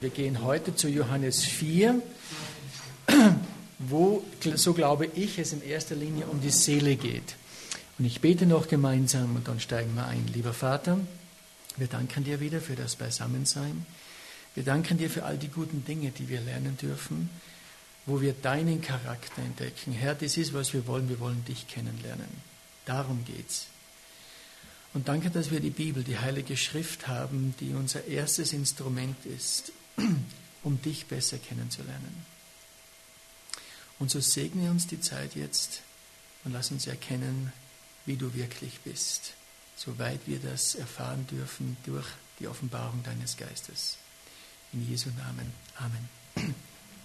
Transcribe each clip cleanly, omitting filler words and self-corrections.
Wir gehen heute zu Johannes 4, wo, so glaube ich, es in erster Linie um die Seele geht. Und ich bete noch gemeinsam und dann steigen wir ein. Lieber Vater, wir danken dir wieder für das Beisammensein. Wir danken dir für all die guten Dinge, die wir lernen dürfen, wo wir deinen Charakter entdecken. Herr, das ist, was wir wollen. Wir wollen dich kennenlernen. Darum geht's. Und danke, dass wir die Bibel, die Heilige Schrift haben, die unser erstes Instrument ist, um dich besser kennenzulernen. Und so segne uns die Zeit jetzt und lass uns erkennen, wie du wirklich bist, soweit wir das erfahren dürfen durch die Offenbarung deines Geistes. In Jesu Namen. Amen.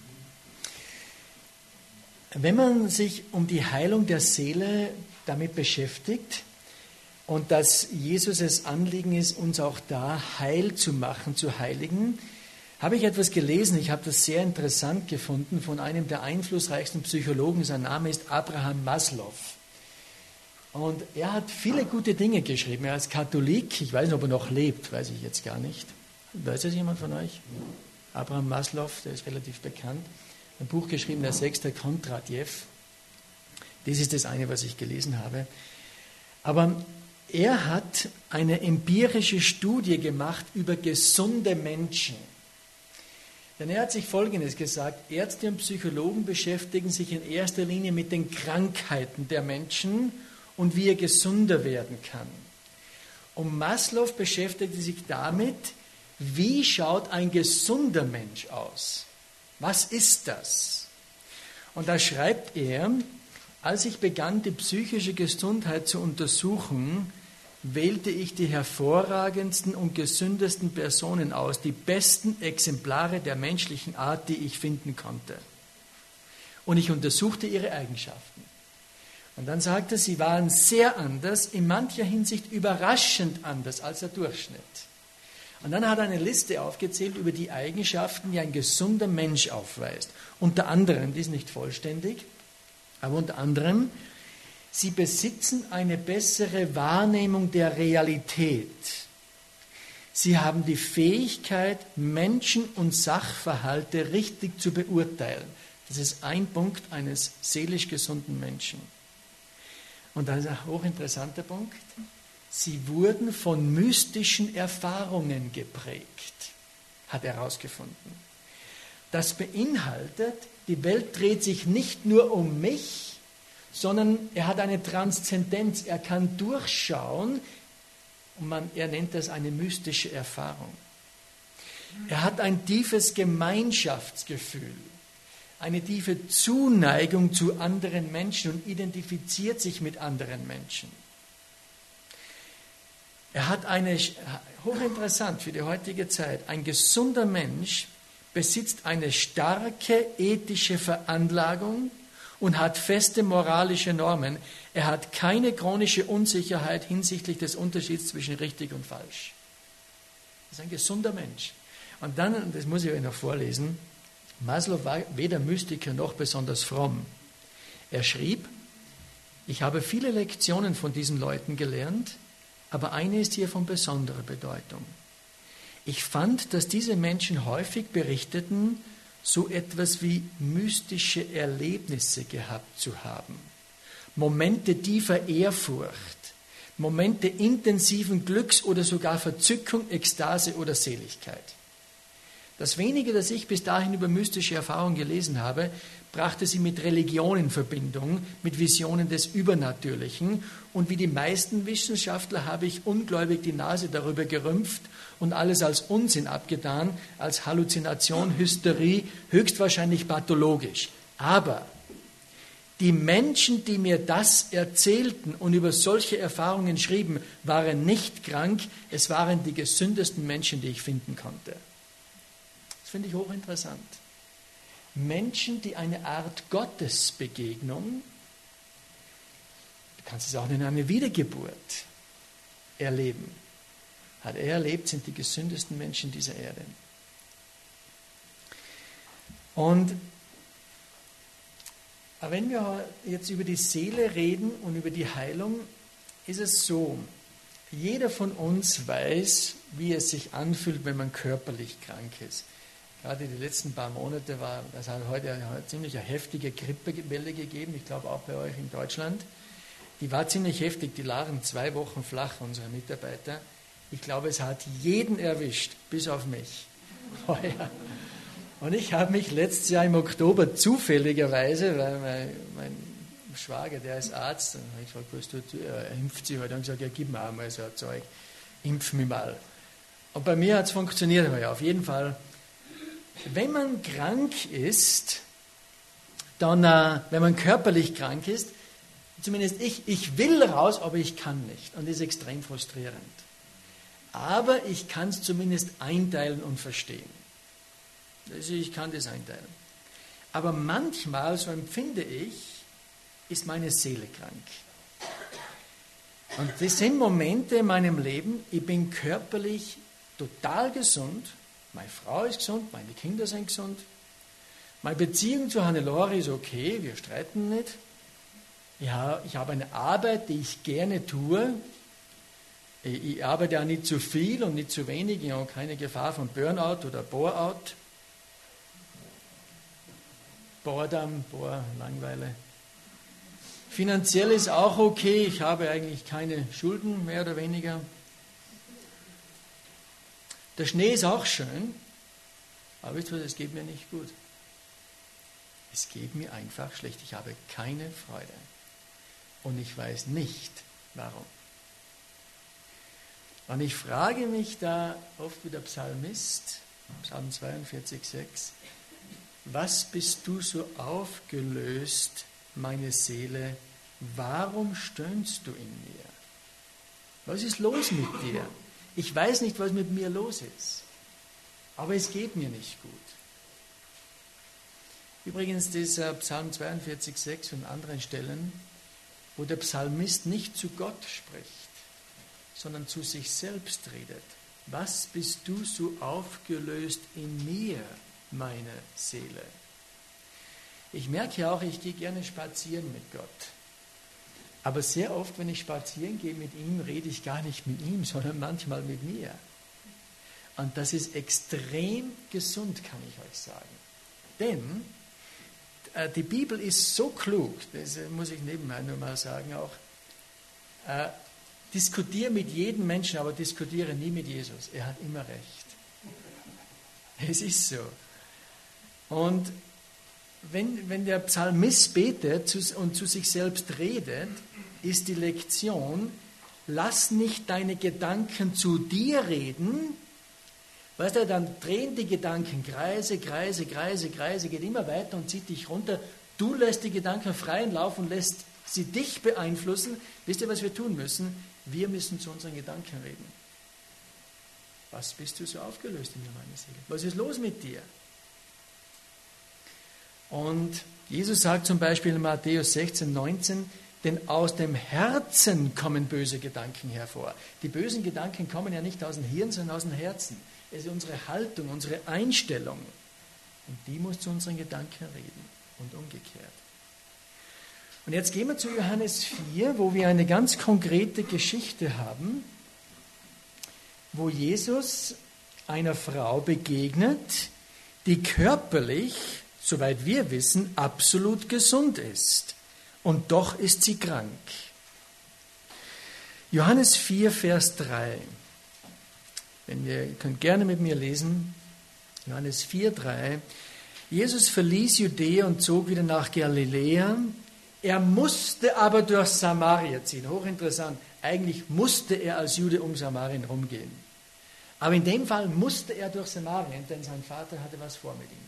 Wenn man sich um die Heilung der Seele damit beschäftigt und dass Jesus es Anliegen ist, uns auch da heil zu machen, zu heiligen, habe ich etwas gelesen, ich habe das sehr interessant gefunden, von einem der einflussreichsten Psychologen, sein Name ist Abraham Maslow. Und er hat viele gute Dinge geschrieben. Er ist Katholik, ich weiß nicht, ob er noch lebt, weiß ich jetzt gar nicht. Weiß das jemand von euch? Abraham Maslow, der ist relativ bekannt. Ein Buch geschrieben, der Sechster Kondratjew. Das ist das eine, was ich gelesen habe. Aber er hat eine empirische Studie gemacht über gesunde Menschen. Denn er hat sich Folgendes gesagt: Ärzte und Psychologen beschäftigen sich in erster Linie mit den Krankheiten der Menschen und wie er gesunder werden kann. Und Maslow beschäftigte sich damit, wie schaut ein gesunder Mensch aus? Was ist das? Und da schreibt er: Als ich begann, die psychische Gesundheit zu untersuchen, wählte ich die hervorragendsten und gesündesten Personen aus, die besten Exemplare der menschlichen Art, die ich finden konnte. Und ich untersuchte ihre Eigenschaften. Und dann sagte er, sie waren sehr anders, in mancher Hinsicht überraschend anders als der Durchschnitt. Und dann hat er eine Liste aufgezählt über die Eigenschaften, die ein gesunder Mensch aufweist. Unter anderem, die ist nicht vollständig, aber unter anderem: Sie besitzen eine bessere Wahrnehmung der Realität. Sie haben die Fähigkeit, Menschen und Sachverhalte richtig zu beurteilen. Das ist ein Punkt eines seelisch gesunden Menschen. Und dann ist ein hochinteressanter Punkt: Sie wurden von mystischen Erfahrungen geprägt, hat er herausgefunden. Das beinhaltet, die Welt dreht sich nicht nur um mich, sondern er hat eine Transzendenz, er kann durchschauen und er nennt das eine mystische Erfahrung. Er hat ein tiefes Gemeinschaftsgefühl, eine tiefe Zuneigung zu anderen Menschen und identifiziert sich mit anderen Menschen. Er hat hochinteressant für die heutige Zeit, ein gesunder Mensch besitzt eine starke ethische Veranlagung und hat feste moralische Normen. Er hat keine chronische Unsicherheit hinsichtlich des Unterschieds zwischen richtig und falsch. Das ist ein gesunder Mensch. Und dann, das muss ich euch noch vorlesen, Maslow war weder Mystiker noch besonders fromm. Er schrieb: Ich habe viele Lektionen von diesen Leuten gelernt, aber eine ist hier von besonderer Bedeutung. Ich fand, dass diese Menschen häufig berichteten, so etwas wie mystische Erlebnisse gehabt zu haben. Momente tiefer Ehrfurcht, Momente intensiven Glücks oder sogar Verzückung, Ekstase oder Seligkeit. Das wenige, das ich bis dahin über mystische Erfahrungen gelesen habe, brachte sie mit Religion in Verbindung, mit Visionen des Übernatürlichen. Und wie die meisten Wissenschaftler habe ich ungläubig die Nase darüber gerümpft und alles als Unsinn abgetan, als Halluzination, Hysterie, höchstwahrscheinlich pathologisch. Aber die Menschen, die mir das erzählten und über solche Erfahrungen schrieben, waren nicht krank, es waren die gesündesten Menschen, die ich finden konnte. Das finde ich hochinteressant. Menschen, die eine Art Gottesbegegnung, du kannst es auch in einer Wiedergeburt erleben, hat er erlebt, sind die gesündesten Menschen dieser Erde. Und wenn wir jetzt über die Seele reden und über die Heilung, ist es so: Jeder von uns weiß, wie es sich anfühlt, wenn man körperlich krank ist. Gerade die letzten paar Monate es hat heute eine ziemlich heftige Grippewelle gegeben, ich glaube auch bei euch in Deutschland. Die war ziemlich heftig, die lagen 2 Wochen flach, unsere Mitarbeiter. Ich glaube, es hat jeden erwischt, bis auf mich. Oh ja. Und ich habe mich letztes Jahr im Oktober zufälligerweise, weil mein Schwager, der ist Arzt, und ich gefragt, was tut er impft sich heute, und gesagt, ja, gib mir auch mal so ein Zeug, impf mich mal. Und bei mir hat es funktioniert, aber ja, auf jeden Fall. Wenn man krank ist, dann, wenn man körperlich krank ist, zumindest ich will raus, aber ich kann nicht. Und das ist extrem frustrierend. Aber ich kann es zumindest einteilen und verstehen. Also ich kann das einteilen. Aber manchmal, so empfinde ich, ist meine Seele krank. Und das sind Momente in meinem Leben, ich bin körperlich total gesund, meine Frau ist gesund, meine Kinder sind gesund, meine Beziehung zu Hannelore ist okay, wir streiten nicht. Ja, ich habe eine Arbeit, die ich gerne tue. Ich arbeite auch nicht zu viel und nicht zu wenig, ich habe keine Gefahr von Burnout oder Bore-out. Boredom, Langeweile. Finanziell ist auch okay, ich habe eigentlich keine Schulden, mehr oder weniger. Der Schnee ist auch schön, aber wisst ihr was, es geht mir nicht gut. Es geht mir einfach schlecht, ich habe keine Freude. Und ich weiß nicht, warum. Und ich frage mich da oft wie der Psalmist, Psalm 42,6, was bist du so aufgelöst, meine Seele, warum stöhnst du in mir? Was ist los mit dir? Ich weiß nicht, was mit mir los ist, aber es geht mir nicht gut. Übrigens, dieser Psalm 42,6 und anderen Stellen, wo der Psalmist nicht zu Gott spricht, sondern zu sich selbst redet. Was bist du so aufgelöst in mir, meine Seele? Ich merke ja auch, ich gehe gerne spazieren mit Gott. Aber sehr oft, wenn ich spazieren gehe mit ihm, rede ich gar nicht mit ihm, sondern manchmal mit mir. Und das ist extrem gesund, kann ich euch sagen. Denn die Bibel ist so klug, das muss ich nebenbei nur mal sagen auch, diskutiere mit jedem Menschen, aber diskutiere nie mit Jesus. Er hat immer recht. Es ist so. Und wenn der Psalmist betet und zu sich selbst redet, ist die Lektion, lass nicht deine Gedanken zu dir reden. Weißt du, dann drehen die Gedanken Kreise, geht immer weiter und zieht dich runter. Du lässt die Gedanken freien Lauf und lässt sie dich beeinflussen. Wisst ihr, was wir tun müssen? Wir müssen zu unseren Gedanken reden. Was bist du so aufgelöst in mir, meine Seele? Was ist los mit dir? Und Jesus sagt zum Beispiel in Matthäus 16,19, denn aus dem Herzen kommen böse Gedanken hervor. Die bösen Gedanken kommen ja nicht aus dem Hirn, sondern aus dem Herzen. Es ist unsere Haltung, unsere Einstellung. Und die muss zu unseren Gedanken reden und umgekehrt. Und jetzt gehen wir zu Johannes 4, wo wir eine ganz konkrete Geschichte haben, wo Jesus einer Frau begegnet, die körperlich, soweit wir wissen, absolut gesund ist. Und doch ist sie krank. Johannes 4, Vers 3. Ihr könnt gerne mit mir lesen. Johannes 4, 3. Jesus verließ Judäa und zog wieder nach Galiläa. Er musste aber durch Samaria ziehen. Hochinteressant. Eigentlich musste er als Jude um Samarien rumgehen. Aber in dem Fall musste er durch Samarien, denn sein Vater hatte was vor mit ihm.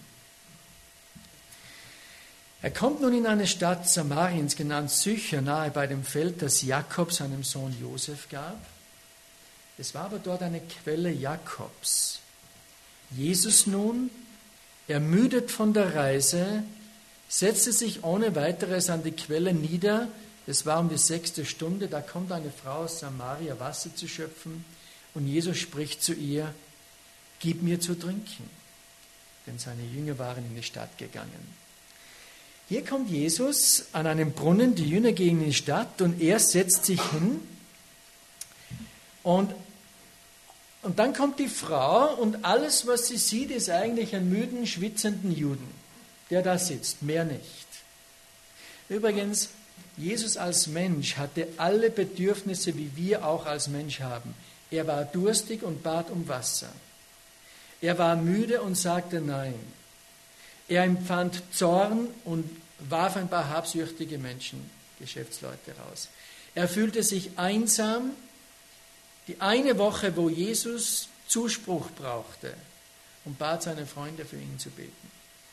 Er kommt nun in eine Stadt Samariens, genannt Sychar, nahe bei dem Feld, das Jakob seinem Sohn Josef gab. Es war aber dort eine Quelle Jakobs. Jesus nun, ermüdet von der Reise, setzte sich ohne weiteres an die Quelle nieder. Es war um die 6. Stunde, da kommt eine Frau aus Samaria, Wasser zu schöpfen. Und Jesus spricht zu ihr, gib mir zu trinken. Denn seine Jünger waren in die Stadt gegangen. Hier kommt Jesus an einem Brunnen, die Jünger gehen in die Stadt und er setzt sich hin und Und dann kommt die Frau und alles, was sie sieht, ist eigentlich einen müden, schwitzenden Juden, der da sitzt, mehr nicht. Übrigens, Jesus als Mensch hatte alle Bedürfnisse, wie wir auch als Mensch haben. Er war durstig und bat um Wasser. Er war müde und sagte Nein. Er empfand Zorn und warf ein paar habsüchtige Menschen, Geschäftsleute, raus. Er fühlte sich einsam. Die eine Woche, wo Jesus Zuspruch brauchte, und bat seine Freunde, für ihn zu beten.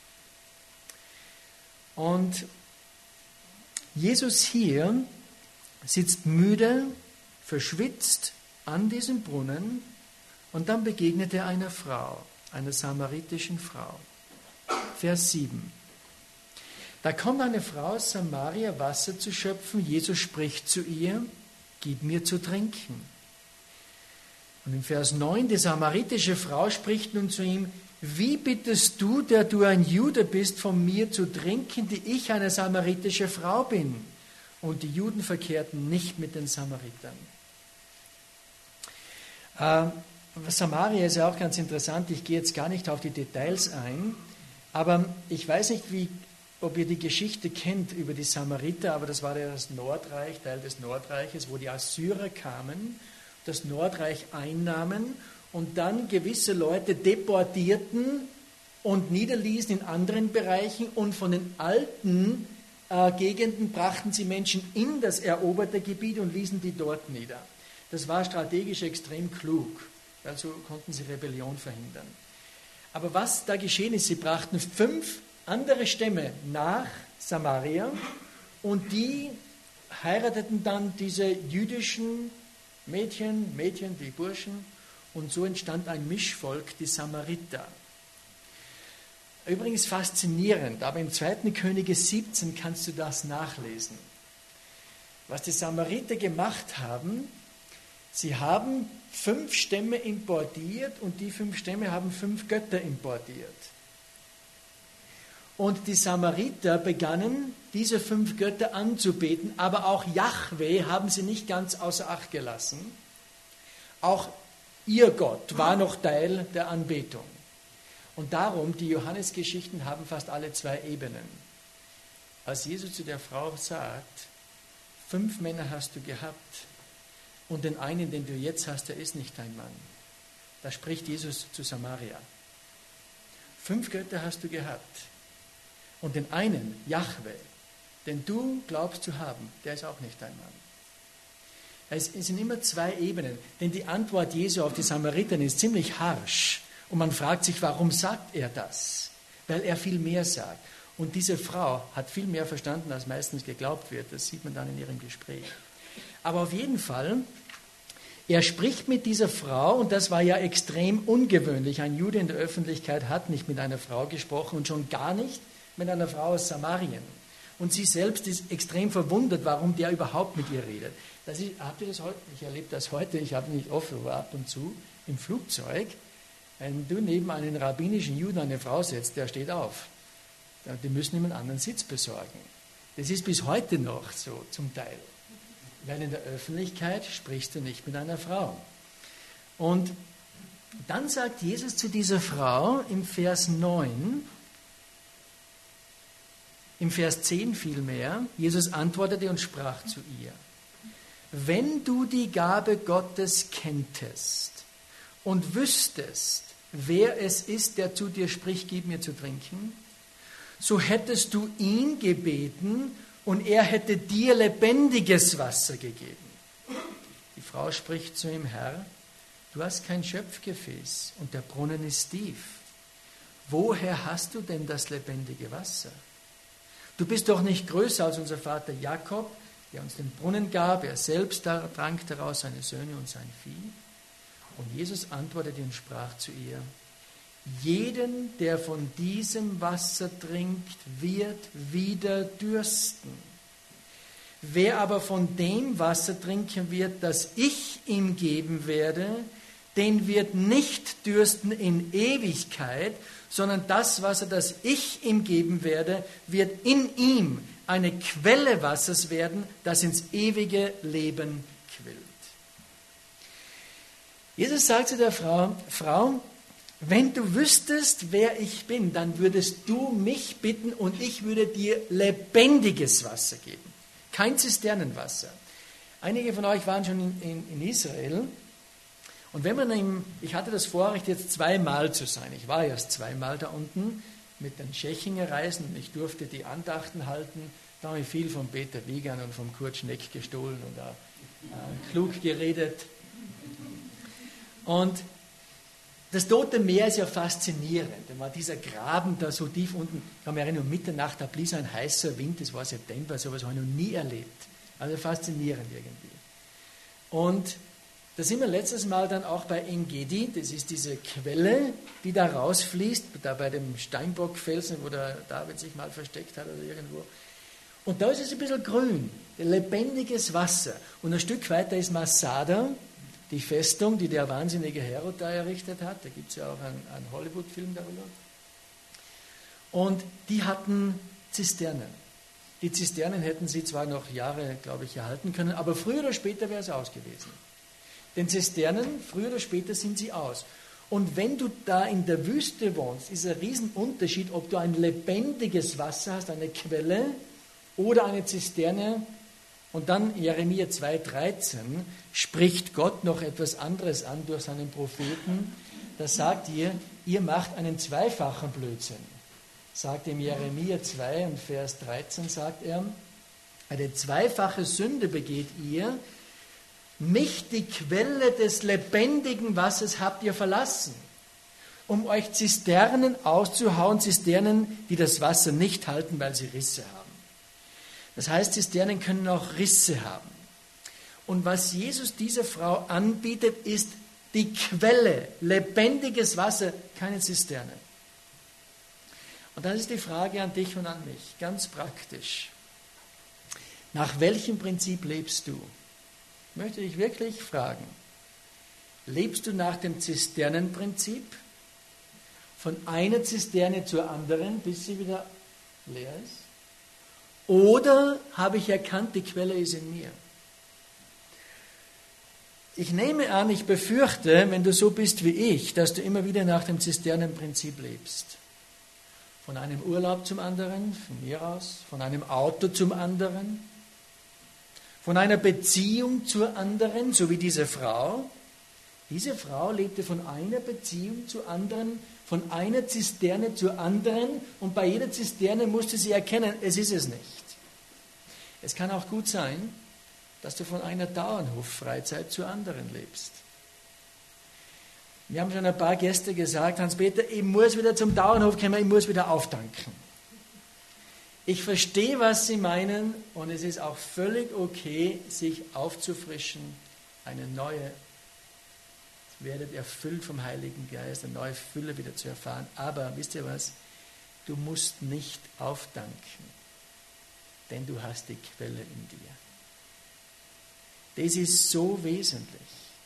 Und Jesus hier sitzt müde, verschwitzt an diesem Brunnen und dann begegnet er einer Frau, einer samaritischen Frau. Vers 7. Da kommt eine Frau aus Samaria, Wasser zu schöpfen. Jesus spricht zu ihr, gib mir zu trinken. Und im Vers 9, die samaritische Frau spricht nun zu ihm, wie bittest du, der du ein Jude bist, von mir zu trinken, die ich eine samaritische Frau bin? Und die Juden verkehrten nicht mit den Samaritern. Samaria ist ja auch ganz interessant, ich gehe jetzt gar nicht auf die Details ein, aber ich weiß nicht, ob ihr die Geschichte kennt über die Samariter, aber das war ja das Nordreich, Teil des Nordreiches, wo die Assyrer kamen, das Nordreich einnahmen und dann gewisse Leute deportierten und niederließen in anderen Bereichen und von den alten Gegenden brachten sie Menschen in das eroberte Gebiet und ließen die dort nieder. Das war strategisch extrem klug, also konnten sie Rebellion verhindern. Aber was da geschehen ist, sie brachten 5 andere Stämme nach Samaria und die heirateten dann diese jüdischen Mädchen, die Burschen, und so entstand ein Mischvolk, die Samariter. Übrigens faszinierend, aber im 2. Könige 17 kannst du das nachlesen. Was die Samariter gemacht haben, sie haben 5 Stämme importiert und die 5 Stämme haben 5 Götter importiert. Und die Samariter begannen, diese 5 Götter anzubeten, aber auch Jahwe haben sie nicht ganz außer Acht gelassen. Auch ihr Gott war noch Teil der Anbetung. Und darum, die Johannesgeschichten haben fast alle 2 Ebenen. Als Jesus zu der Frau sagt, 5 Männer hast du gehabt und den einen, den du jetzt hast, der ist nicht dein Mann. Da spricht Jesus zu Samaria. 5 Götter hast du gehabt. Und den einen, Jahwe, den du glaubst zu haben, der ist auch nicht dein Mann. Es sind immer 2 Ebenen, denn die Antwort Jesu auf die Samariter ist ziemlich harsch. Und man fragt sich, warum sagt er das? Weil er viel mehr sagt. Und diese Frau hat viel mehr verstanden, als meistens geglaubt wird. Das sieht man dann in ihrem Gespräch. Aber auf jeden Fall, er spricht mit dieser Frau, und das war ja extrem ungewöhnlich. Ein Jude in der Öffentlichkeit hat nicht mit einer Frau gesprochen und schon gar nicht mit einer Frau aus Samarien. Und sie selbst ist extrem verwundert, warum der überhaupt mit ihr redet. Habt ihr das heute? Ich erlebe das heute, ich habe nicht oft, aber ab und zu im Flugzeug. Wenn du neben einen rabbinischen Juden eine Frau setzt, der steht auf. Die müssen ihm einen anderen Sitz besorgen. Das ist bis heute noch so zum Teil. Weil in der Öffentlichkeit sprichst du nicht mit einer Frau. Und dann sagt Jesus zu dieser Frau im Vers 9, im Vers 10 vielmehr, Jesus antwortete und sprach zu ihr, wenn du die Gabe Gottes kenntest und wüsstest, wer es ist, der zu dir spricht, gib mir zu trinken, so hättest du ihn gebeten und er hätte dir lebendiges Wasser gegeben. Die Frau spricht zu ihm, Herr, du hast kein Schöpfgefäß und der Brunnen ist tief. Woher hast du denn das lebendige Wasser? Du bist doch nicht größer als unser Vater Jakob, der uns den Brunnen gab, er selbst trank daraus, seine Söhne und sein Vieh. Und Jesus antwortete und sprach zu ihr, jeden, der von diesem Wasser trinkt, wird wieder dürsten. Wer aber von dem Wasser trinken wird, das ich ihm geben werde, den wird nicht dürsten in Ewigkeit, sondern das Wasser, das ich ihm geben werde, wird in ihm eine Quelle Wassers werden, das ins ewige Leben quillt. Jesus sagt zu der Frau, Frau, wenn du wüsstest, wer ich bin, dann würdest du mich bitten und ich würde dir lebendiges Wasser geben. Kein Zisternenwasser. Einige von euch waren schon in Israel. Und wenn man ich hatte das Vorrecht, jetzt zweimal zu sein. Ich war erst zweimal da unten mit den Tschechinger reisen und ich durfte die Andachten halten. Da habe ich viel von Peter Wiegand und von Kurt Schneck gestohlen und auch klug geredet. Und das Tote Meer ist ja faszinierend. Da war dieser Graben da so tief unten. Ich kann mich erinnern, um Mitternacht, da blies ein heißer Wind, das war September, sowas habe ich noch nie erlebt. Also faszinierend irgendwie. Und da sind wir letztes Mal dann auch bei Engedi, das ist diese Quelle, die da rausfließt, da bei dem Steinbockfelsen, wo der David sich mal versteckt hat oder irgendwo. Und da ist es ein bisschen grün, lebendiges Wasser. Und ein Stück weiter ist Masada, die Festung, die der wahnsinnige Herod da errichtet hat. Da gibt es ja auch einen Hollywood-Film darüber. Und die hatten Zisternen. Die Zisternen hätten sie zwar noch Jahre, glaube ich, erhalten können, aber früher oder später wäre es aus gewesen. Denn Zisternen, früher oder später sind sie aus. Und wenn du da in der Wüste wohnst, ist ein Riesenunterschied, ob du ein lebendiges Wasser hast, eine Quelle oder eine Zisterne. Und dann Jeremia 2,13 spricht Gott noch etwas anderes an durch seinen Propheten. Da sagt ihr macht einen zweifachen Blödsinn. Sagt ihm Jeremia 2 und Vers 13, sagt er, eine zweifache Sünde begeht ihr, mich, die Quelle des lebendigen Wassers, habt ihr verlassen, um euch Zisternen auszuhauen, Zisternen, die das Wasser nicht halten, weil sie Risse haben. Das heißt, Zisternen können auch Risse haben. Und was Jesus dieser Frau anbietet, ist die Quelle, lebendiges Wasser, keine Zisterne. Und das ist die Frage an dich und an mich, ganz praktisch. Nach welchem Prinzip lebst du? Ich möchte dich wirklich fragen, lebst du nach dem Zisternenprinzip? Von einer Zisterne zur anderen, bis sie wieder leer ist? Oder habe ich erkannt, die Quelle ist in mir? Ich nehme an, ich befürchte, wenn du so bist wie ich, dass du immer wieder nach dem Zisternenprinzip lebst. Von einem Urlaub zum anderen, von mir aus, von einem Auto zum anderen, von einer Beziehung zur anderen, so wie diese Frau. Diese Frau lebte von einer Beziehung zur anderen, von einer Zisterne zur anderen und bei jeder Zisterne musste sie erkennen, es ist es nicht. Es kann auch gut sein, dass du von einer Dauernhof-Freizeit zur anderen lebst. Wir haben schon ein paar Gäste gesagt, Hans-Peter, ich muss wieder zum Dauernhof kommen, ich muss wieder auftanken. Ich verstehe, was Sie meinen und es ist auch völlig okay, sich aufzufrischen, eine neue, werdet erfüllt vom Heiligen Geist, eine neue Fülle wieder zu erfahren. Aber wisst ihr was? Du musst nicht auftanken, denn du hast die Quelle in dir. Das ist so wesentlich.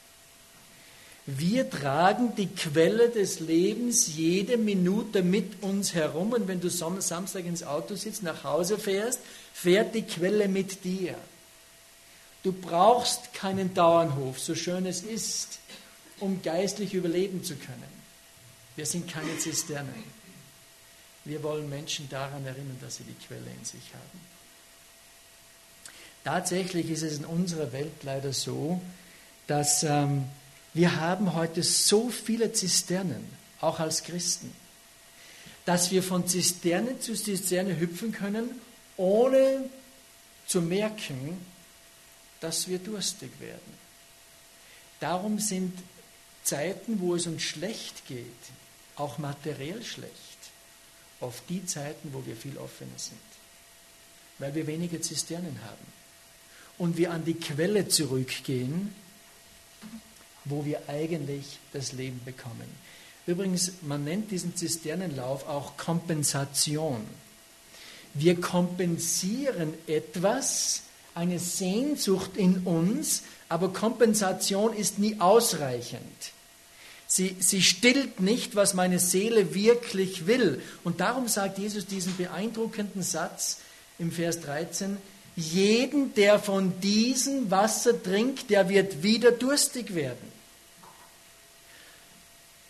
Wir tragen die Quelle des Lebens jede Minute mit uns herum und wenn du Samstag ins Auto sitzt, nach Hause fährst, fährt die Quelle mit dir. Du brauchst keinen Dauernhof, so schön es ist, um geistlich überleben zu können. Wir sind keine Zisternen. Wir wollen Menschen daran erinnern, dass sie die Quelle in sich haben. Tatsächlich ist es in unserer Welt leider so, dass wir haben heute so viele Zisternen, auch als Christen, dass wir von Zisterne zu Zisterne hüpfen können, ohne zu merken, dass wir durstig werden. Darum sind Zeiten, wo es uns schlecht geht, auch materiell schlecht, oft die Zeiten, wo wir viel offener sind, weil wir weniger Zisternen haben und wir an die Quelle zurückgehen, wo wir eigentlich das Leben bekommen. Übrigens, man nennt diesen Zisternenlauf auch Kompensation. Wir kompensieren etwas, eine Sehnsucht in uns, aber Kompensation ist nie ausreichend. Sie stillt nicht, was meine Seele wirklich will. Und darum sagt Jesus diesen beeindruckenden Satz im Vers 13, jeden, der von diesem Wasser trinkt, der wird wieder durstig werden.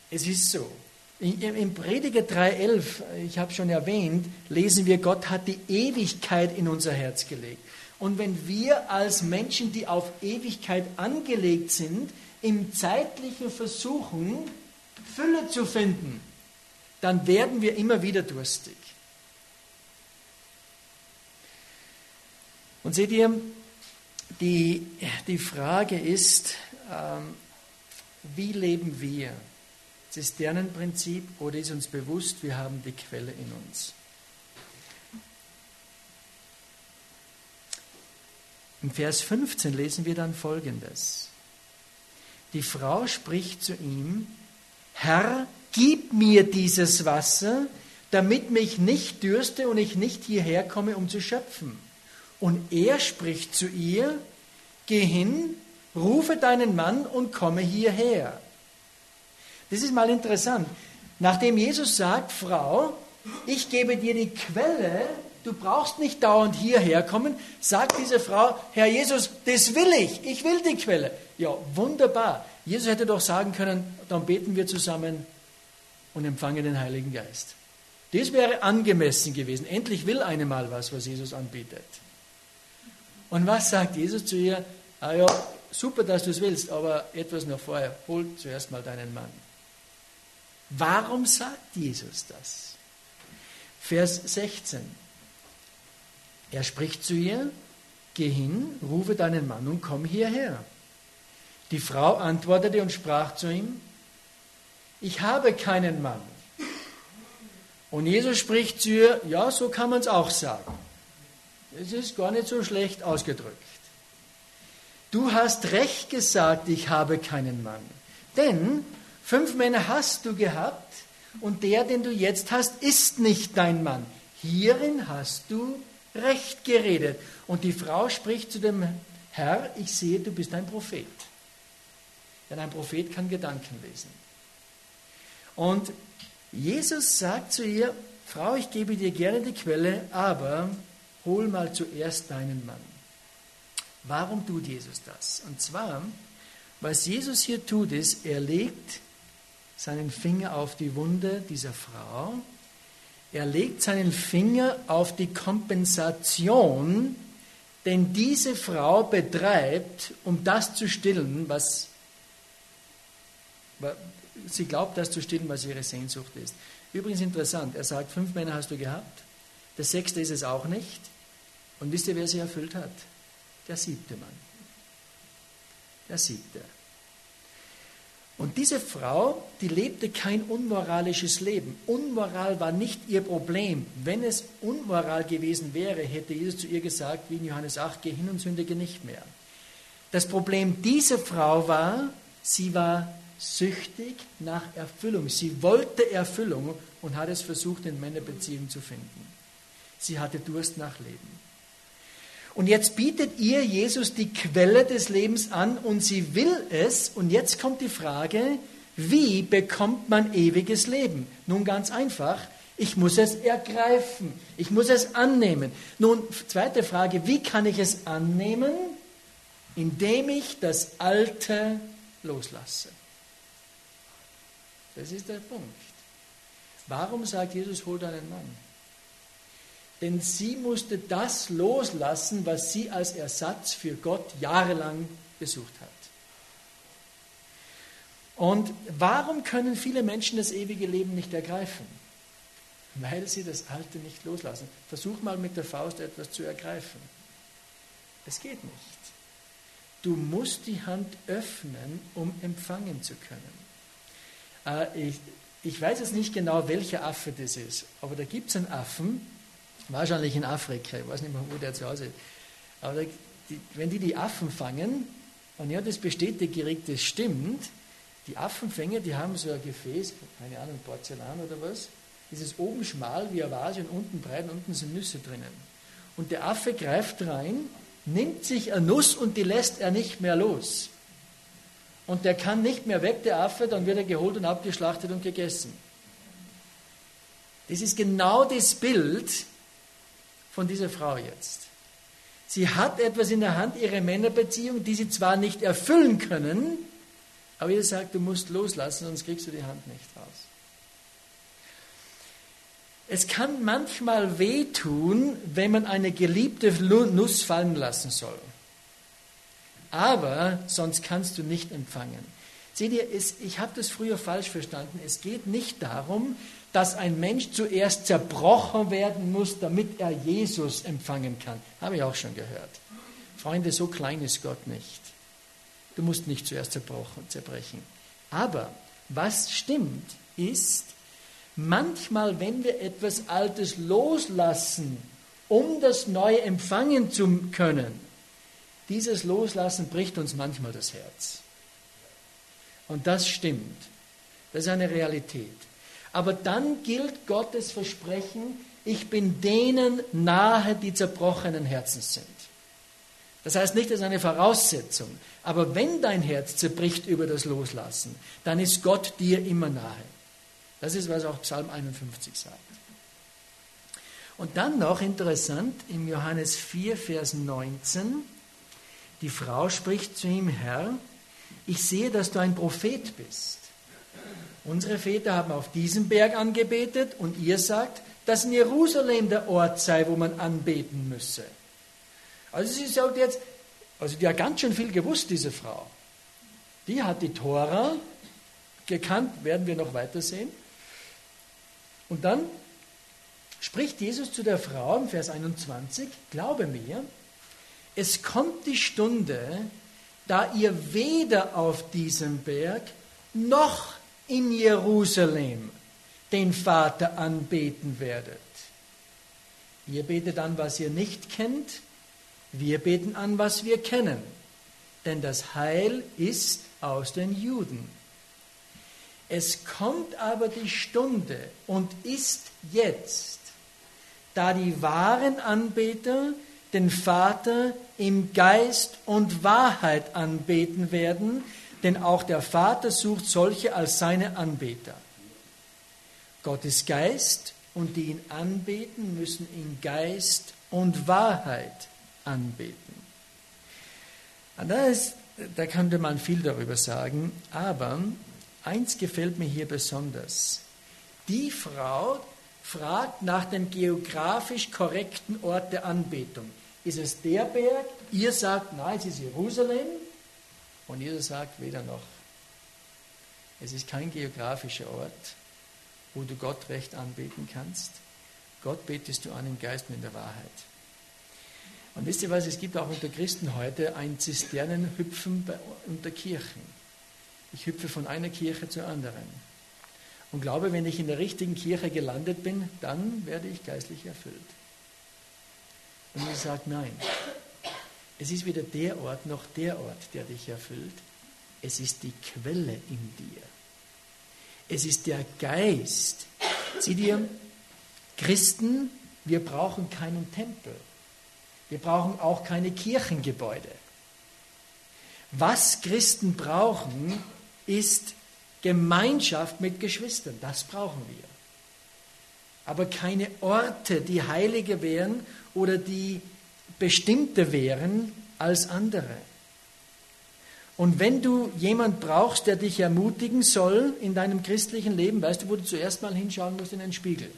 Es ist so. Im Prediger 3,11, ich habe schon erwähnt, lesen wir, Gott hat die Ewigkeit in unser Herz gelegt. Und wenn wir als Menschen, die auf Ewigkeit angelegt sind, im Zeitlichen versuchen, Fülle zu finden, dann werden wir immer wieder durstig. Und seht ihr, die Frage ist, wie leben wir? Zisternenprinzip, oder ist uns bewusst, wir haben die Quelle in uns? Im Vers 15 lesen wir dann Folgendes. Die Frau spricht zu ihm, Herr, gib mir dieses Wasser, damit mich nicht dürste und ich nicht hierher komme, um zu schöpfen. Und er spricht zu ihr, geh hin, rufe deinen Mann und komme hierher. Das ist mal interessant. Nachdem Jesus sagt, Frau, ich gebe dir die Quelle, du brauchst nicht dauernd hierher kommen, sagt diese Frau, Herr Jesus, das will ich will die Quelle. Ja, wunderbar. Jesus hätte doch sagen können, dann beten wir zusammen und empfangen den Heiligen Geist. Das wäre angemessen gewesen. Endlich will eine mal was Jesus anbietet. Und was sagt Jesus zu ihr? Ah ja, super, dass du es willst, aber etwas noch vorher. Hol zuerst mal deinen Mann. Warum sagt Jesus das? Vers 16. Er spricht zu ihr, geh hin, rufe deinen Mann und komm hierher. Die Frau antwortete und sprach zu ihm, ich habe keinen Mann. Und Jesus spricht zu ihr, ja, so kann man es auch sagen. Es ist gar nicht so schlecht ausgedrückt. Du hast recht gesagt, ich habe keinen Mann. Denn 5 Männer hast du gehabt und der, den du jetzt hast, ist nicht dein Mann. Hierin hast du recht geredet. Und die Frau spricht zu dem Herr, ich sehe, du bist ein Prophet. Denn ein Prophet kann Gedanken lesen. Und Jesus sagt zu ihr, Frau, ich gebe dir gerne die Quelle, aber hol mal zuerst deinen Mann. Warum tut Jesus das? Und zwar, was Jesus hier tut, ist, er legt seinen Finger auf die Wunde dieser Frau, er legt seinen Finger auf die Kompensation, den diese Frau betreibt, um das zu stillen, was sie glaubt, das zu stillen, was ihre Sehnsucht ist. Übrigens interessant, er sagt, 5 Männer hast du gehabt, der 6. ist es auch nicht. Und wisst ihr, wer sie erfüllt hat? Der 7. Mann. Der 7. Und diese Frau, die lebte kein unmoralisches Leben. Unmoral war nicht ihr Problem. Wenn es unmoral gewesen wäre, hätte Jesus zu ihr gesagt, wie in Johannes 8, geh hin und sündige nicht mehr. Das Problem dieser Frau war, sie war süchtig nach Erfüllung. Sie wollte Erfüllung und hat es versucht, in Männerbeziehungen zu finden. Sie hatte Durst nach Leben. Und jetzt bietet ihr Jesus die Quelle des Lebens an und sie will es. Und jetzt kommt die Frage, wie bekommt man ewiges Leben? Nun ganz einfach, ich muss es ergreifen, ich muss es annehmen. Nun, zweite Frage, wie kann ich es annehmen? Indem ich das Alte loslasse. Das ist der Punkt. Warum sagt Jesus, hol deinen Mann? Denn sie musste das loslassen, was sie als Ersatz für Gott jahrelang gesucht hat. Und warum können viele Menschen das ewige Leben nicht ergreifen? Weil sie das Alte nicht loslassen. Versuch mal mit der Faust etwas zu ergreifen. Es geht nicht. Du musst die Hand öffnen, um empfangen zu können. Ich weiß jetzt nicht genau, welcher Affe das ist, aber da gibt es einen Affen, wahrscheinlich in Afrika, ich weiß nicht mehr, wo der zu Hause ist. Aber wenn die Affen fangen, und ja, das bestätigt, das stimmt, die Affenfänger, die haben so ein Gefäß, keine Ahnung, Porzellan oder was, das ist oben schmal wie eine Vase und unten breit und unten sind Nüsse drinnen. Und der Affe greift rein, nimmt sich eine Nuss und die lässt er nicht mehr los. Und der kann nicht mehr weg, der Affe, dann wird er geholt und abgeschlachtet und gegessen. Das ist genau das Bild von dieser Frau jetzt. Sie hat etwas in der Hand, ihre Männerbeziehung, die sie zwar nicht erfüllen können, Aber Jesus sagt, du musst loslassen, sonst kriegst du die Hand nicht raus. Es kann manchmal wehtun, wenn man eine geliebte Nuss fallen lassen soll. Aber sonst kannst du nicht empfangen. Seht ihr, ich habe das früher falsch verstanden. Es geht nicht darum, dass ein Mensch zuerst zerbrochen werden muss, damit er Jesus empfangen kann. Habe ich auch schon gehört. Freunde, so klein ist Gott nicht. Du musst nicht zuerst zerbrechen. Aber was stimmt, ist, manchmal, wenn wir etwas Altes loslassen, um das Neue empfangen zu können, dieses Loslassen bricht uns manchmal das Herz. Und das stimmt. Das ist eine Realität. Aber dann gilt Gottes Versprechen, ich bin denen nahe, die zerbrochenen Herzens sind. Das heißt nicht, das ist eine Voraussetzung. Aber wenn dein Herz zerbricht über das Loslassen, dann ist Gott dir immer nahe. Das ist, was auch Psalm 51 sagt. Und dann noch interessant, im Johannes 4, Vers 19, die Frau spricht zu ihm, Herr, ich sehe, dass du ein Prophet bist. Unsere Väter haben auf diesem Berg angebetet und ihr sagt, dass in Jerusalem der Ort sei, wo man anbeten müsse. Also sie sagt jetzt, also die hat ganz schön viel gewusst, diese Frau. Die hat die Tora gekannt, werden wir noch weiter sehen. Und dann spricht Jesus zu der Frau im Vers 21, glaube mir, es kommt die Stunde, da ihr weder auf diesem Berg noch in Jerusalem den Vater anbeten werdet. Ihr betet an, was ihr nicht kennt, wir beten an, was wir kennen, denn das Heil ist aus den Juden. Es kommt aber die Stunde und ist jetzt, da die wahren Anbeter den Vater im Geist und Wahrheit anbeten werden, denn auch der Vater sucht solche als seine Anbeter. Gott ist Geist und die ihn anbeten, müssen ihn Geist und Wahrheit anbeten. Und da könnte man viel darüber sagen, aber eins gefällt mir hier besonders. Die Frau fragt nach dem geografisch korrekten Ort der Anbetung. Ist es der Berg? Ihr sagt, nein, es ist Jerusalem. Und Jesus sagt, weder noch. Es ist kein geografischer Ort, wo du Gott recht anbeten kannst. Gott betest du an im Geist und in der Wahrheit. Und wisst ihr was, es gibt auch unter Christen heute ein Zisternenhüpfen unter Kirchen. Ich hüpfe von einer Kirche zur anderen. Und glaube, wenn ich in der richtigen Kirche gelandet bin, dann werde ich geistlich erfüllt. Und Jesus sagt, nein, es ist weder der Ort noch der Ort, der dich erfüllt. Es ist die Quelle in dir. Es ist der Geist. Sieh dir, Christen, wir brauchen keinen Tempel. Wir brauchen auch keine Kirchengebäude. Was Christen brauchen, ist Gemeinschaft mit Geschwistern. Das brauchen wir. Aber keine Orte, die heiliger wären oder die bestimmter wären als andere. Und wenn du jemand brauchst, der dich ermutigen soll in deinem christlichen Leben, weißt du, wo du zuerst mal hinschauen musst? In den Spiegel.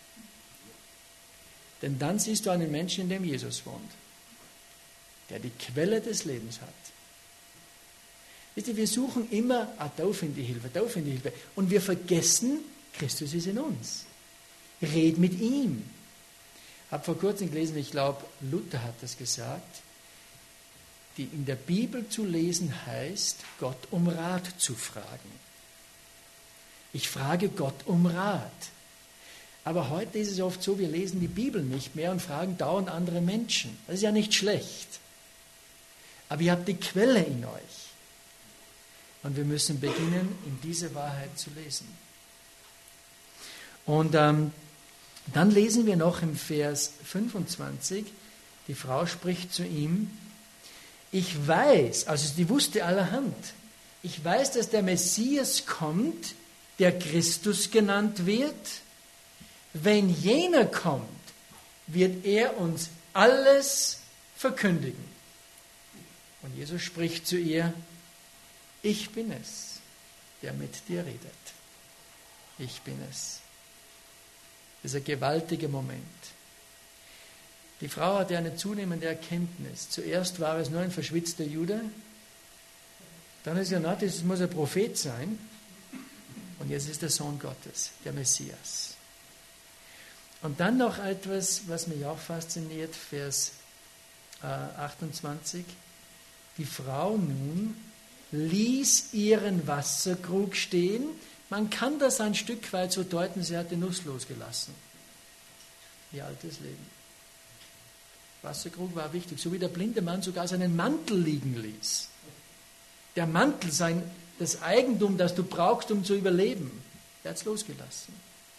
Denn dann siehst du einen Menschen, in dem Jesus wohnt, der die Quelle des Lebens hat. Wisst ihr, wir suchen immer, da finde ich Hilfe, da finde ich Hilfe. Und wir vergessen, Christus ist in uns. Red mit ihm. Ich habe vor kurzem gelesen, ich glaube, Luther hat das gesagt, die in der Bibel zu lesen heißt, Gott um Rat zu fragen. Ich frage Gott um Rat. Aber heute ist es oft so, wir lesen die Bibel nicht mehr und fragen dauernd andere Menschen. Das ist ja nicht schlecht. Aber ihr habt die Quelle in euch. Und wir müssen beginnen, in diese Wahrheit zu lesen. Und dann lesen wir noch im Vers 25, die Frau spricht zu ihm, ich weiß, also die wusste allerhand, ich weiß, dass der Messias kommt, der Christus genannt wird. Wenn jener kommt, wird er uns alles verkündigen. Und Jesus spricht zu ihr, Ich bin es, der mit dir redet. Ich bin es. Das ist ein gewaltiger Moment. Die Frau hatte eine zunehmende Erkenntnis. Zuerst war es nur ein verschwitzter Jude, dann ist ja nicht, es muss ein Prophet sein, und jetzt ist der Sohn Gottes, der Messias. Und dann noch etwas, was mich auch fasziniert, Vers 28. Die Frau nun ließ ihren Wasserkrug stehen. Man kann das ein Stück weit so deuten, sie hat den Nuss losgelassen. Ihr altes Leben. Wasserkrug war wichtig, so wie der blinde Mann sogar seinen Mantel liegen ließ. Der Mantel, das Eigentum, das du brauchst, um zu überleben, er hat es losgelassen.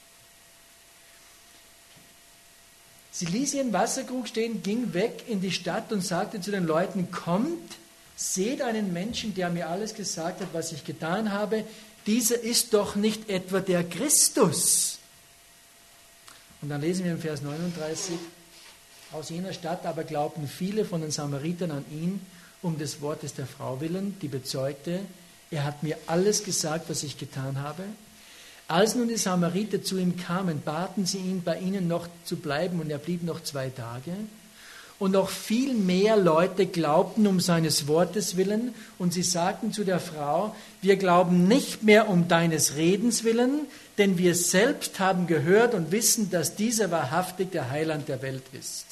Sie ließ ihren Wasserkrug stehen, ging weg in die Stadt und sagte zu den Leuten, kommt, seht einen Menschen, der mir alles gesagt hat, was ich getan habe. Dieser ist doch nicht etwa der Christus. Und dann lesen wir im Vers 39, aus jener Stadt aber glaubten viele von den Samaritern an ihn, um des Wortes der Frau willen, die bezeugte, er hat mir alles gesagt, was ich getan habe. Als nun die Samariter zu ihm kamen, baten sie ihn, bei ihnen noch zu bleiben, und er blieb noch 2 Tage. Und noch viel mehr Leute glaubten um seines Wortes willen, und sie sagten zu der Frau, wir glauben nicht mehr um deines Redens willen, denn wir selbst haben gehört und wissen, dass dieser wahrhaftig der Heiland der Welt ist.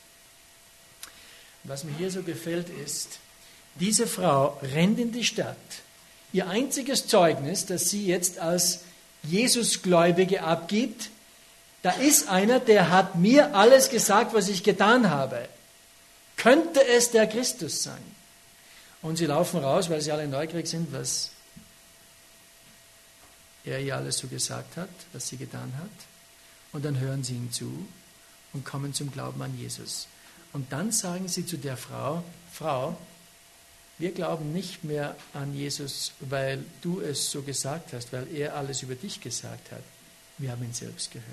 Was mir hier so gefällt ist, diese Frau rennt in die Stadt. Ihr einziges Zeugnis, das sie jetzt als Jesusgläubige abgibt, da ist einer, der hat mir alles gesagt, was ich getan habe. Könnte es der Christus sein? Und sie laufen raus, weil sie alle neugierig sind, was er ihr alles so gesagt hat, was sie getan hat. Und dann hören sie ihm zu und kommen zum Glauben an Jesus. Und dann sagen sie zu der Frau, Frau, wir glauben nicht mehr an Jesus, weil du es so gesagt hast, weil er alles über dich gesagt hat. Wir haben ihn selbst gehört.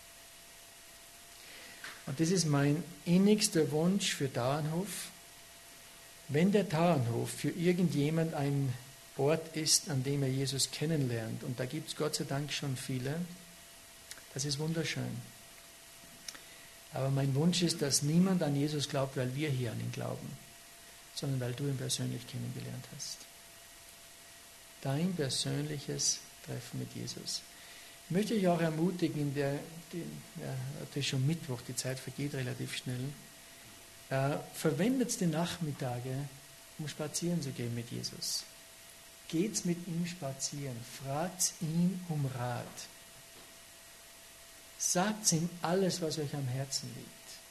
Und das ist mein innigster Wunsch für Tauernhof. Wenn der Tauernhof für irgendjemand ein Ort ist, an dem er Jesus kennenlernt, und da gibt es Gott sei Dank schon viele, das ist wunderschön. Aber mein Wunsch ist, dass niemand an Jesus glaubt, weil wir hier an ihn glauben, sondern weil du ihn persönlich kennengelernt hast. Dein persönliches Treffen mit Jesus. Ich möchte euch auch ermutigen, das ist schon Mittwoch, die Zeit vergeht relativ schnell, verwendet die Nachmittage, um spazieren zu gehen mit Jesus. Geht mit ihm spazieren, fragt ihn um Rat. Sagt ihm alles, was euch am Herzen liegt.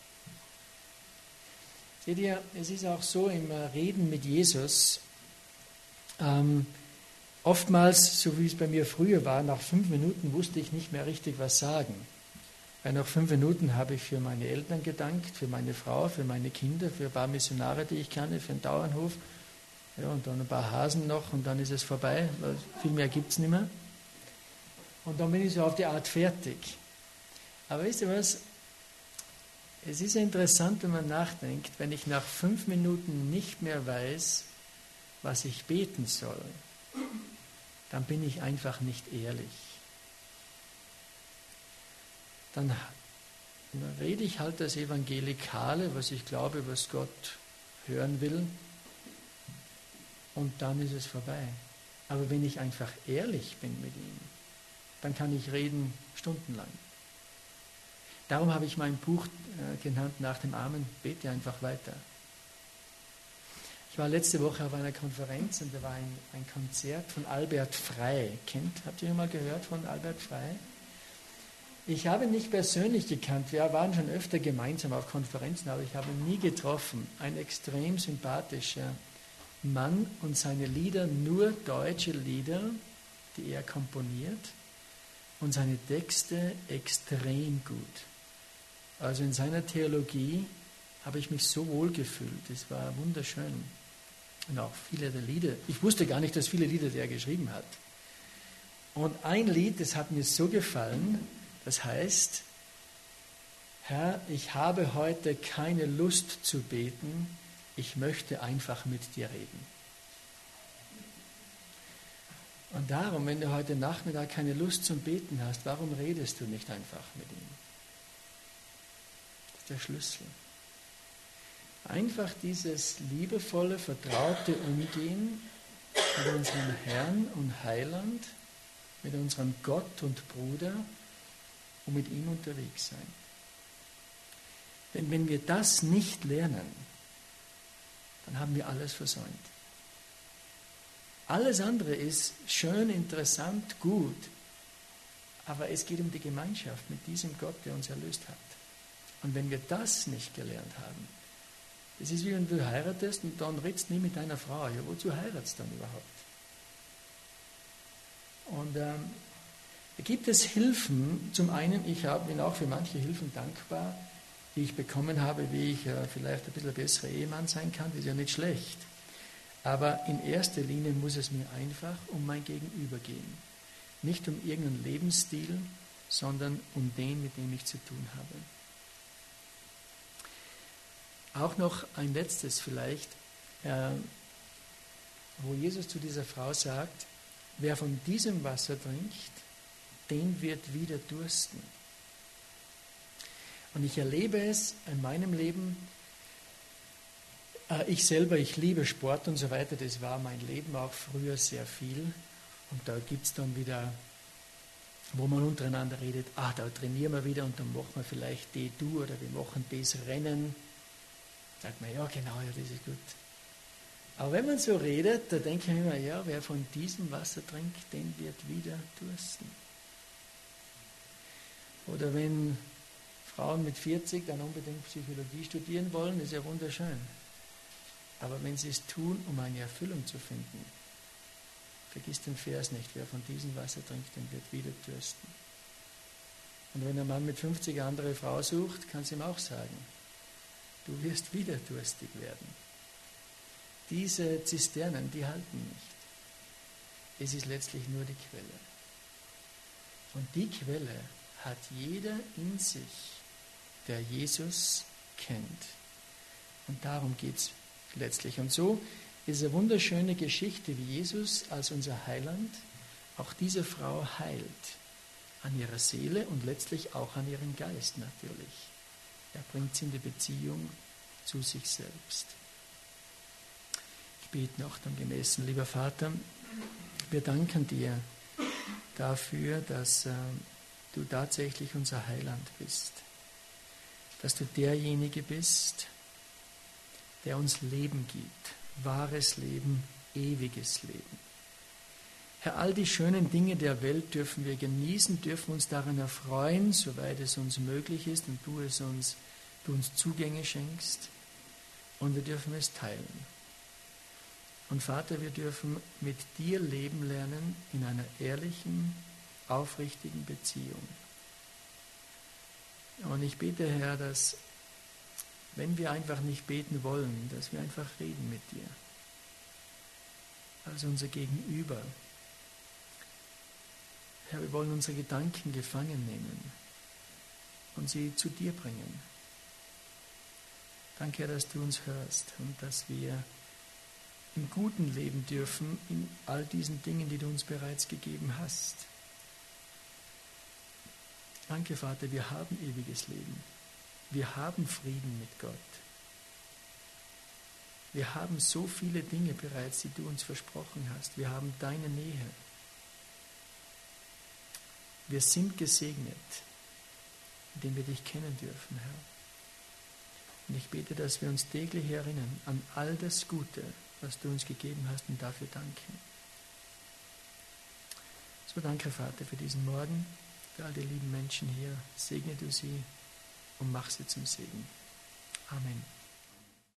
Seht ihr, es ist auch so im Reden mit Jesus, oftmals, so wie es bei mir früher war, nach 5 Minuten wusste ich nicht mehr richtig was sagen. Weil nach 5 Minuten habe ich für meine Eltern gedankt, für meine Frau, für meine Kinder, für ein paar Missionare, die ich kannte, für den Tauernhof, ja, und dann ein paar Hasen noch, und dann ist es vorbei, weil viel mehr gibt es nicht mehr. Und dann bin ich so auf die Art fertig. Aber wisst ihr was? Es ist interessant, wenn man nachdenkt, wenn ich nach 5 Minuten nicht mehr weiß, was ich beten soll, dann bin ich einfach nicht ehrlich. Dann rede ich halt das Evangelikale, was ich glaube, was Gott hören will, und dann ist es vorbei. Aber wenn ich einfach ehrlich bin mit ihm, dann kann ich reden stundenlang. Darum habe ich mein Buch genannt, nach dem Amen, bete einfach weiter. Ich war letzte Woche auf einer Konferenz und da war ein Konzert von Albert Frey. Habt ihr mal gehört von Albert Frey? Ich habe ihn nicht persönlich gekannt, wir waren schon öfter gemeinsam auf Konferenzen, aber ich habe ihn nie getroffen. Ein extrem sympathischer Mann und seine Lieder, nur deutsche Lieder, die er komponiert, und seine Texte extrem gut. Also in seiner Theologie habe ich mich so wohl gefühlt. Es war wunderschön. Und auch viele der Lieder. Ich wusste gar nicht, dass viele Lieder der geschrieben hat. Und ein Lied, das hat mir so gefallen, das heißt, Herr, ich habe heute keine Lust zu beten, ich möchte einfach mit dir reden. Und darum, wenn du heute Nachmittag keine Lust zum Beten hast, warum redest du nicht einfach mit ihm? Das ist der Schlüssel. Einfach dieses liebevolle, vertraute Umgehen mit unserem Herrn und Heiland, mit unserem Gott und Bruder und mit ihm unterwegs sein. Denn wenn wir das nicht lernen, dann haben wir alles versäumt. Alles andere ist schön, interessant, gut, aber es geht um die Gemeinschaft mit diesem Gott, der uns erlöst hat. Und wenn wir das nicht gelernt haben, das ist wie wenn du heiratest und dann redest du nie mit deiner Frau. Ja, wozu heiratest du dann überhaupt? Und da gibt es Hilfen. Zum einen, bin auch für manche Hilfen dankbar, die ich bekommen habe, wie ich vielleicht ein bisschen ein besserer Ehemann sein kann. Das ist ja nicht schlecht. Aber in erster Linie muss es mir einfach um mein Gegenüber gehen. Nicht um irgendeinen Lebensstil, sondern um den, mit dem ich zu tun habe. Auch noch ein letztes vielleicht, wo Jesus zu dieser Frau sagt, wer von diesem Wasser trinkt, den wird wieder dursten. Und ich erlebe es in meinem Leben, ich liebe Sport und so weiter, das war mein Leben auch früher sehr viel. Und da gibt es dann wieder, wo man untereinander redet, da trainieren wir wieder und dann machen wir vielleicht die Tour oder wir machen das Rennen. Sagt man, ja genau, ja, das ist gut. Aber wenn man so redet, da denke ich mir immer, ja, wer von diesem Wasser trinkt, den wird wieder dursten. Oder wenn Frauen mit 40 dann unbedingt Psychologie studieren wollen, ist ja wunderschön. Aber wenn sie es tun, um eine Erfüllung zu finden, vergiss den Vers nicht, wer von diesem Wasser trinkt, den wird wieder dürsten. Und wenn ein Mann mit 50 eine andere Frau sucht, kann sie ihm auch sagen, du wirst wieder durstig werden. Diese Zisternen, die halten nicht. Es ist letztlich nur die Quelle. Und die Quelle hat jeder in sich, der Jesus kennt. Und darum geht es letztlich. Und so ist eine wunderschöne Geschichte, wie Jesus als unser Heiland auch diese Frau heilt. An ihrer Seele und letztlich auch an ihren Geist natürlich. Er bringt sie in die Beziehung zu sich selbst. Ich bete noch dem Gemäßen, lieber Vater, wir danken dir dafür, dass du tatsächlich unser Heiland bist. Dass du derjenige bist, der uns Leben gibt, wahres Leben, ewiges Leben. Herr, all die schönen Dinge der Welt dürfen wir genießen, dürfen uns daran erfreuen, soweit es uns möglich ist und du uns Zugänge schenkst und wir dürfen es teilen. Und Vater, wir dürfen mit dir leben lernen in einer ehrlichen, aufrichtigen Beziehung. Und ich bete, Herr, dass, wenn wir einfach nicht beten wollen, dass wir einfach reden mit dir. Also unser Gegenüber. Herr, wir wollen unsere Gedanken gefangen nehmen und sie zu dir bringen. Danke, Herr, dass du uns hörst und dass wir im Guten leben dürfen in all diesen Dingen, die du uns bereits gegeben hast. Danke, Vater, wir haben ewiges Leben. Wir haben Frieden mit Gott. Wir haben so viele Dinge bereits, die du uns versprochen hast. Wir haben deine Nähe. Wir sind gesegnet, indem wir dich kennen dürfen, Herr. Und ich bete, dass wir uns täglich erinnern an all das Gute, was du uns gegeben hast und dafür danken. So danke, Vater, für diesen Morgen, für all die lieben Menschen hier. Segne du sie und mach sie zum Segen. Amen.